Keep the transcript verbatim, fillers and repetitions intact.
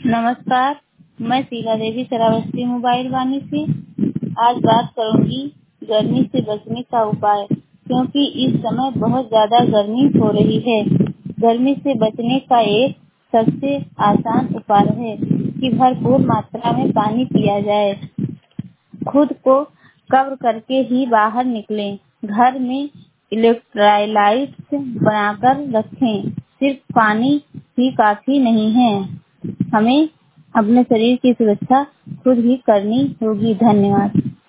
नमस्कार, मैं शीला देवी श्रावस्ती मोबाइल वानी से आज बात करूंगी गर्मी से बचने का उपाय, क्योंकि इस समय बहुत ज्यादा गर्मी हो रही है। गर्मी से बचने का एक सबसे आसान उपाय है कि भरपूर मात्रा में पानी पिया जाए। खुद को कवर करके ही बाहर निकलें। घर में इलेक्ट्रोलाइट्स बनाकर रखें। सिर्फ पानी ही काफी नहीं है, हमें अपने शरीर की सुरक्षा खुद ही करनी होगी। धन्यवाद।